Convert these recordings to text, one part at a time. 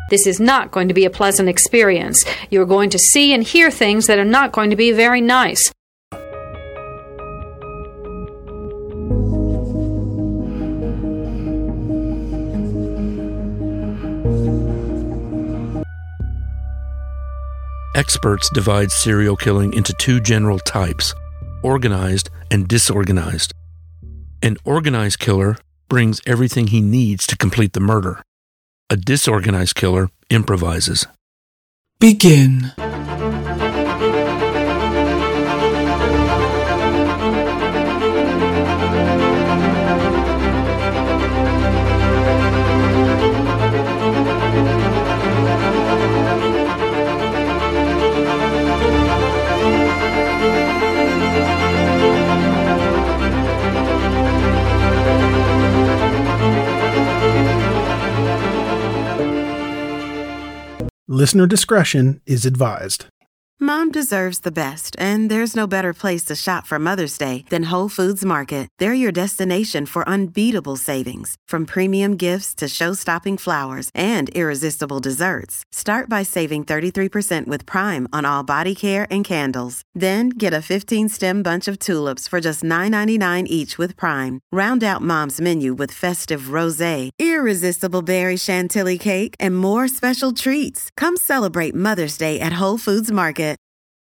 This is not going to be a pleasant experience. You're going to see and hear things that are not going to be very nice. Experts divide serial killing into two general types, organized and disorganized. An organized killer brings everything he needs to complete the murder. A disorganized killer improvises. Begin. Listener discretion is advised. Mom deserves the best, and there's no better place to shop for Mother's Day than Whole Foods Market. They're your destination for unbeatable savings, from premium gifts to show-stopping flowers and irresistible desserts. Start by saving 33% with Prime on all body care and candles. Then get a 15-stem bunch of tulips for just $9.99 each with Prime. Round out Mom's menu with festive rosé, irresistible berry chantilly cake, and more special treats. Come celebrate Mother's Day at Whole Foods Market.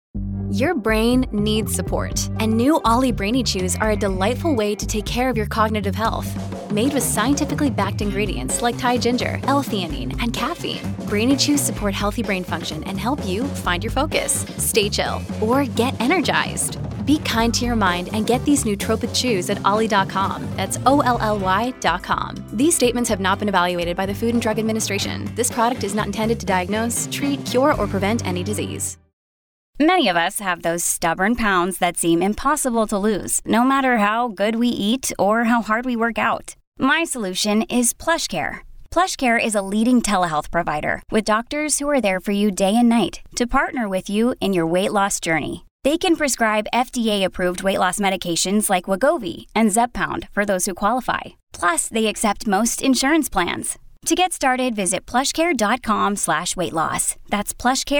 Your brain needs support, and new Ollie Brainy Chews are a delightful way to take care of your cognitive health. Made with scientifically backed ingredients like Thai ginger, L-theanine, and caffeine, Brainy Chews support healthy brain function and help you find your focus, stay chill, or get energized. Be kind to your mind and get these nootropic chews at ollie.com. That's OLLY.com. These statements have not been evaluated by the Food and Drug Administration. This product is not intended to diagnose, treat, cure, or prevent any disease. Many of us have those stubborn pounds that seem impossible to lose, no matter how good we eat or how hard we work out. My solution is PlushCare. PlushCare is a leading telehealth provider with doctors who are there for you day and night to partner with you in your weight loss journey. They can prescribe FDA-approved weight loss medications like Wegovy and Zepbound for those who qualify. Plus, they accept most insurance plans. To get started, visit plushcare.com/weightloss. That's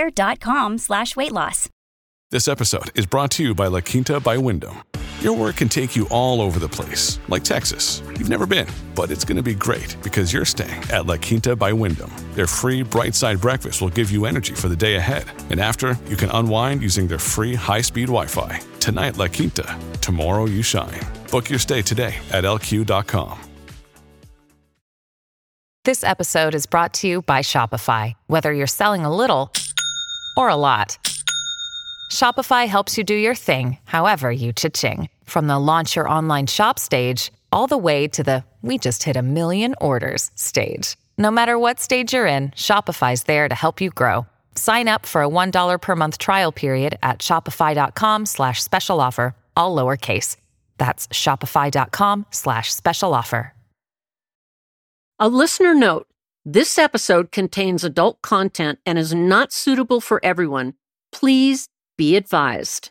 plushcare.com/weightloss. This episode is brought to you by La Quinta by Wyndham. Your work can take you all over the place, like Texas. You've never been, but it's going to be great because you're staying at La Quinta by Wyndham. Their free Bright Side breakfast will give you energy for the day ahead. And after, you can unwind using their free high-speed Wi-Fi. Tonight, La Quinta. Tomorrow, you shine. Book your stay today at LQ.com. This episode is brought to you by Shopify. Whether you're selling a little or a lot, Shopify helps you do your thing, however you cha-ching. From the launch your online shop stage, all the way to the we just hit 1 million orders stage. No matter what stage you're in, Shopify's there to help you grow. Sign up for a $1 per month trial period at shopify.com/special offer, all lowercase. That's shopify.com/special offer. A listener note, this episode contains adult content and is not suitable for everyone. Please be advised.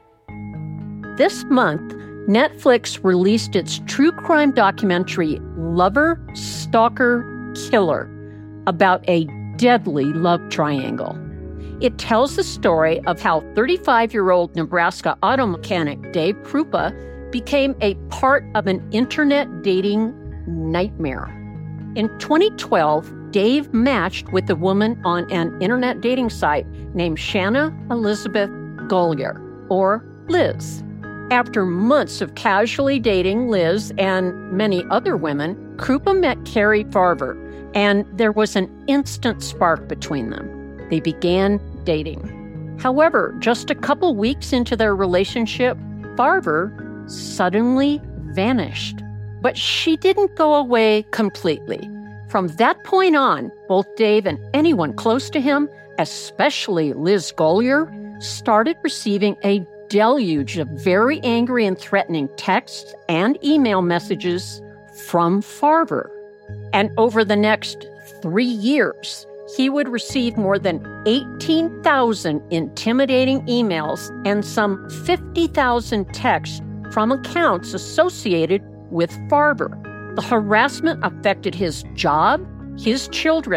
This month, Netflix released its true crime documentary, Lover, Stalker, Killer, about a deadly love triangle. It tells the story of how 35-year-old Nebraska auto mechanic Dave Krupa became a part of an internet dating nightmare. In 2012, Dave matched with a woman on an internet dating site named Shanna Elizabeth Gollier, or Liz. After months of casually dating Liz and many other women, Krupa met Carrie Farver, and there was an instant spark between them. They began dating. However, just a couple weeks into their relationship, Farver suddenly vanished. But she didn't go away completely. From that point on, both Dave and anyone close to him, especially Liz Gollier, started receiving a deluge of very angry and threatening texts and email messages from Farver. And over the next 3 years, he would receive more than 18,000 intimidating emails and some 50,000 texts from accounts associated with Farver. The harassment affected his job, his children,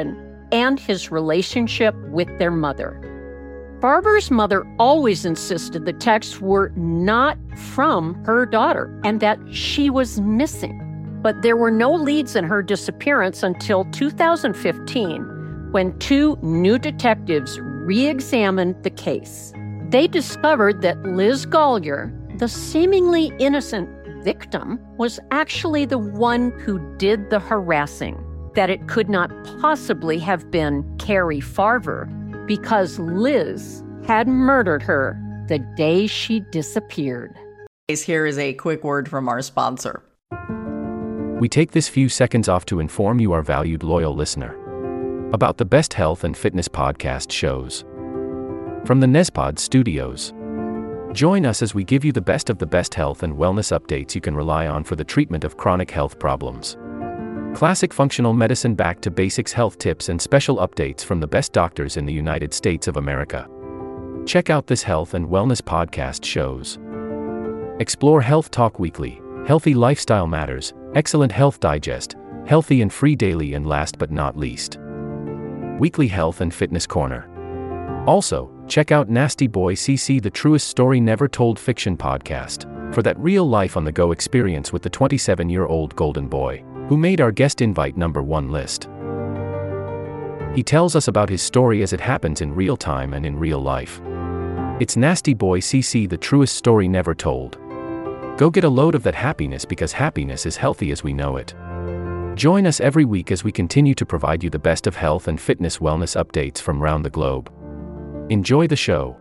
and his relationship with their mother. Farver's mother always insisted the texts were not from her daughter and that she was missing. But there were no leads in her disappearance until 2015, when two new detectives re-examined the case. They discovered that Liz Gollier, the seemingly innocent victim, was actually the one who did the harassing, that it could not possibly have been Carrie Farver because Liz had murdered her the day she disappeared. Here is a quick word from our sponsor. We take this few seconds off to inform you, our valued loyal listener, about the best health and fitness podcast shows from the Nezpod studios. Join us as we give you the best of the best health and wellness updates you can rely on for the treatment of chronic health problems. Classic functional medicine back to basics health tips and special updates from the best doctors in the United States of America. Check out this health and wellness podcast shows. Explore Health Talk Weekly, Healthy Lifestyle Matters, Excellent Health Digest, Healthy and Free Daily, and last but not least, Weekly Health and Fitness Corner. Also, check out Nasty Boy CC, the truest story never told fiction podcast, for that real life on the go experience with the 27-year-old golden boy who made our guest invite #1 list. He tells us about his story as it happens in real time and in real life. It's Nasty Boy CC, the truest story never told. Go get a load of that happiness, because happiness is healthy as we know it. Join us every week as we continue to provide you the best of health and fitness wellness updates from around the globe. Enjoy the show.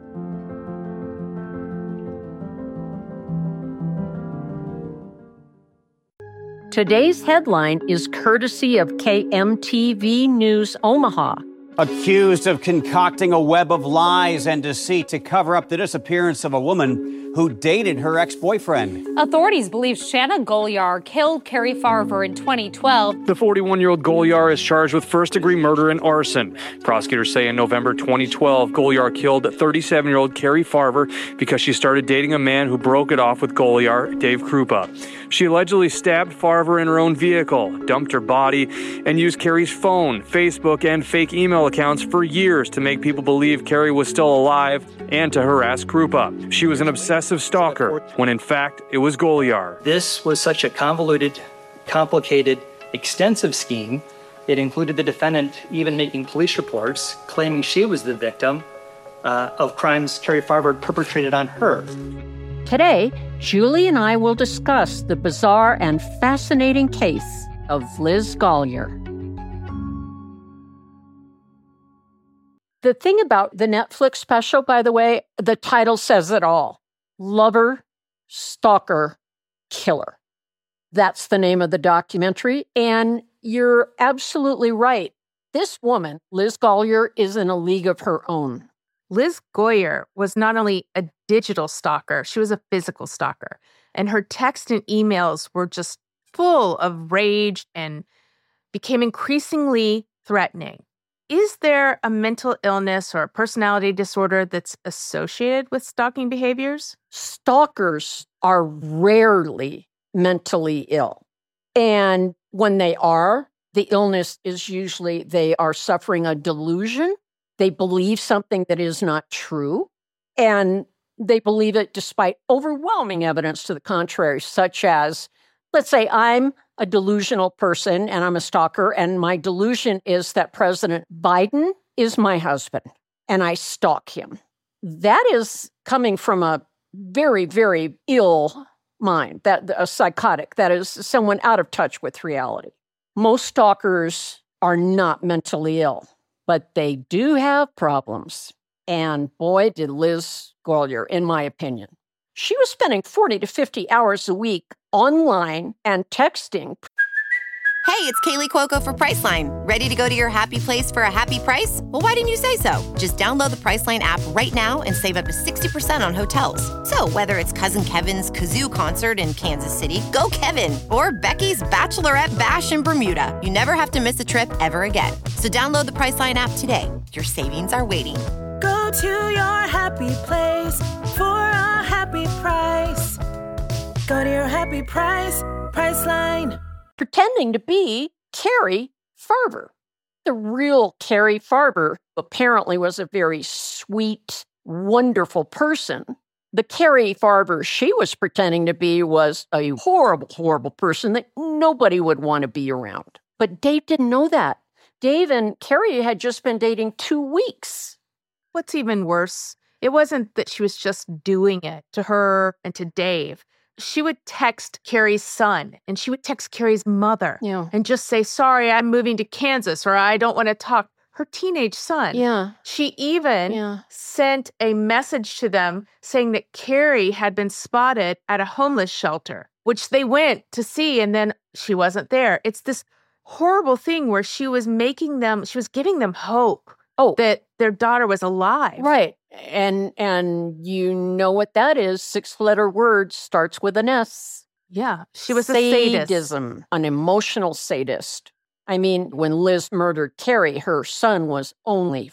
Today's headline is courtesy of KMTV News Omaha. Accused of concocting a web of lies and deceit to cover up the disappearance of a woman who dated her ex-boyfriend. Authorities believe Shanna Gollier killed Carrie Farver in 2012. The 41-year-old Gollier is charged with first-degree murder and arson. Prosecutors say in November 2012, Gollier killed 37-year-old Carrie Farver because she started dating a man who broke it off with Gollier, Dave Krupa. She allegedly stabbed Farver in her own vehicle, dumped her body, and used Carrie's phone, Facebook, and fake email accounts for years to make people believe Carrie was still alive and to harass Krupa. She was an obsessive stalker, when in fact it was Gollier. This was such a convoluted, complicated, extensive scheme. It included the defendant even making police reports claiming she was the victim of crimes Carrie Farver perpetrated on her. Today, Julie and I will discuss the bizarre and fascinating case of Liz Gollier. The thing about the Netflix special, by the way, the title says it all. Lover, Stalker, Killer. That's the name of the documentary, and you're absolutely right. This woman, Liz Gollier, is in a league of her own. Liz Gollier was not only a digital stalker, she was a physical stalker. And her texts and emails were just full of rage and became increasingly threatening. Is there a mental illness or a personality disorder that's associated with stalking behaviors? Stalkers are rarely mentally ill. And when they are, the illness is usually they are suffering a delusion. They believe something that is not true. And they believe it despite overwhelming evidence to the contrary, such as, let's say I'm a delusional person and I'm a stalker, and my delusion is that President Biden is my husband, and I stalk him. That is coming from a very, very ill mind, that a psychotic, that is someone out of touch with reality. Most stalkers are not mentally ill, but they do have problems. And boy, did Liz Gollier, in my opinion. She was spending 40 to 50 hours a week online and texting. Hey, it's Kaylee Cuoco for Priceline. Ready to go to your happy place for a happy price? Well, why didn't you say so? Just download the Priceline app right now and save up to 60% on hotels. So whether it's Cousin Kevin's Kazoo Concert in Kansas City, go Kevin, or Becky's Bachelorette Bash in Bermuda, you never have to miss a trip ever again. So download the Priceline app today. Your savings are waiting. Go to your happy place for a happy price. Go to your happy price, Priceline. Pretending to be Carrie Farver. The real Carrie Farber apparently was a very sweet, wonderful person. The Carrie Farber she was pretending to be was a horrible, horrible person that nobody would want to be around. But Dave didn't know that. Dave and Carrie had just been dating 2 weeks. What's even worse, it wasn't that she was just doing it to her and to Dave. She would text Carrie's son and she would text Carrie's mother and just say, sorry, I'm moving to Kansas, or I don't want to talk. Her teenage son. Yeah. She even sent a message to them saying that Carrie had been spotted at a homeless shelter, which they went to see, and then she wasn't there. It's this horrible thing where she was giving them hope that their daughter was alive. Right. And you know what that is. 6-letter word starts with an S. Yeah. She was a sadist. Sadism, an emotional sadist. I mean, when Liz murdered Carrie, her son was only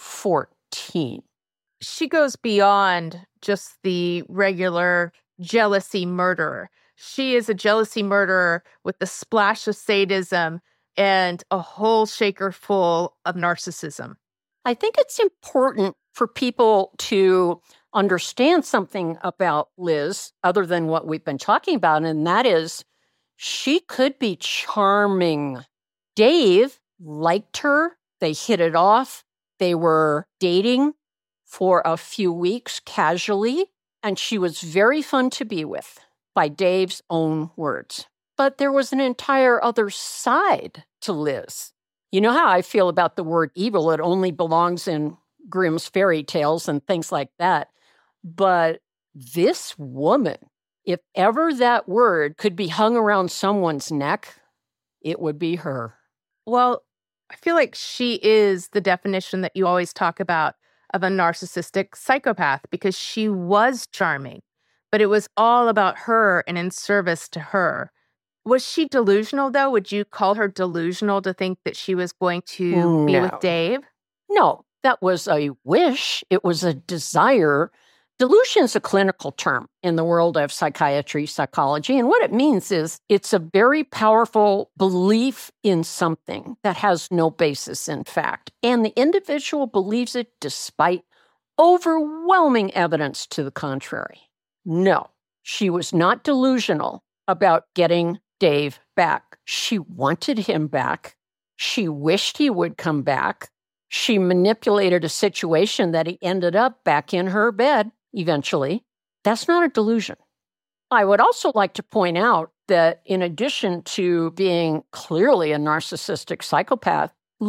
14. She goes beyond just the regular jealousy murderer. She is a jealousy murderer with a splash of sadism and a whole shaker full of narcissism. I think it's important for people to understand something about Liz other than what we've been talking about, and that is she could be charming. Dave liked her. They hit it off. They were dating for a few weeks casually, and she was very fun to be with, by Dave's own words. But there was an entire other side to Liz. You know how I feel about the word evil. It only belongs in Grimm's fairy tales and things like that. But this woman, if ever that word could be hung around someone's neck, it would be her. Well, I feel like she is the definition that you always talk about of a narcissistic psychopath, because she was charming, but it was all about her and in service to her. Was she delusional, though? Would you call her delusional to think that she was going to be with Dave? No, that was a wish. It was a desire. Delusion is a clinical term in the world of psychiatry, psychology, and what it means is it's a very powerful belief in something that has no basis in fact, and the individual believes it despite overwhelming evidence to the contrary. No, she was not delusional about getting Dave back. She wanted him back. She wished he would come back. She manipulated a situation that he ended up back in her bed. Eventually, that's not a delusion. I would also like to point out that in addition to being clearly a narcissistic psychopath,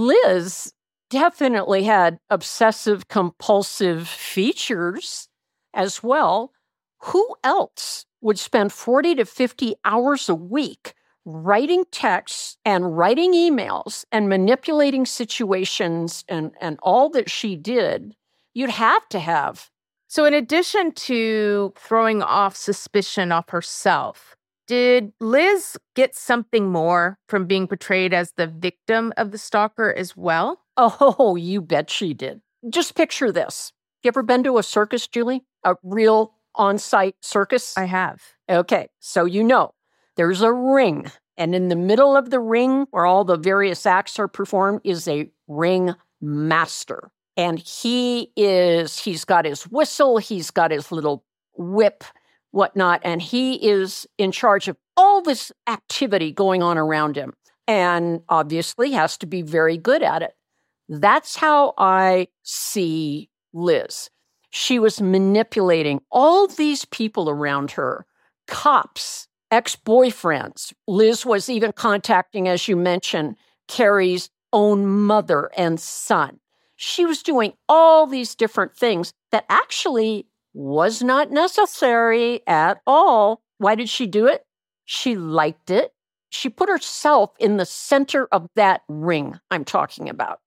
Liz definitely had obsessive compulsive features as well. Who else would spend 40 to 50 hours a week writing texts and writing emails and manipulating situations and all that she did? You'd have to have. So in addition to throwing off suspicion off herself, did Liz get something more from being portrayed as the victim of the stalker as well? Oh, you bet she did. Just picture this. You ever been to a circus, Julie? A real on-site circus? I have. Okay, so you know, there's a ring. And in the middle of the ring, where all the various acts are performed, is a ring master. And he's got his whistle, he's got his little whip, whatnot, and he is in charge of all this activity going on around him. And obviously has to be very good at it. That's how I see Liz. She was manipulating all these people around her, cops, ex-boyfriends. Liz was even contacting, as you mentioned, Carrie's own mother and son. She was doing all these different things that actually was not necessary at all. Why did she do it? She liked it. She put herself in the center of that ring I'm talking about.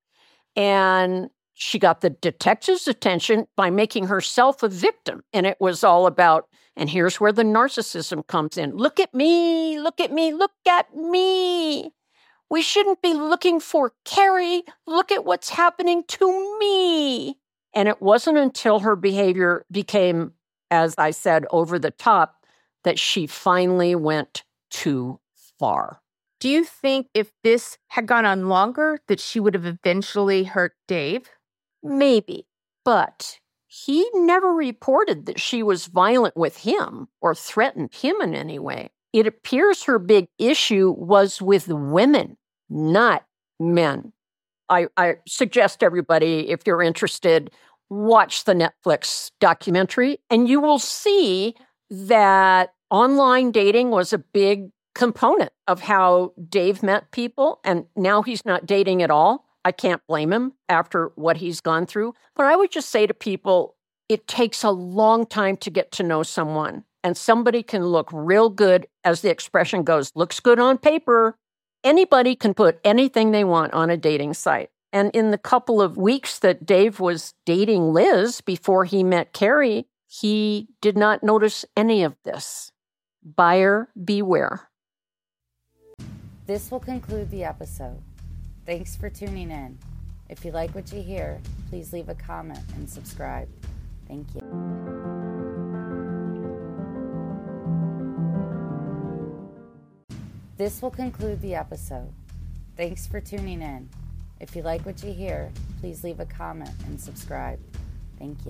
And she got the detective's attention by making herself a victim. And it was all about, and here's where the narcissism comes in. Look at me, look at me, look at me. We shouldn't be looking for Carrie. Look at what's happening to me. And it wasn't until her behavior became, as I said, over the top, that she finally went too far. Do you think if this had gone on longer that she would have eventually hurt Dave? Maybe, but he never reported that she was violent with him or threatened him in any way. It appears her big issue was with women, not men. I suggest everybody, if you're interested, watch the Netflix documentary, and you will see that online dating was a big component of how Dave met people, and now he's not dating at all. I can't blame him after what he's gone through. But I would just say to people, it takes a long time to get to know someone, and somebody can look real good, as the expression goes, looks good on paper. Anybody can put anything they want on a dating site. And in the couple of weeks that Dave was dating Liz before he met Carrie, he did not notice any of this. Buyer beware. This will conclude the episode. Thanks for tuning in. If you like what you hear, please leave a comment and subscribe. Thank you. This will conclude the episode. Thanks for tuning in. If you like what you hear, please leave a comment and subscribe. Thank you.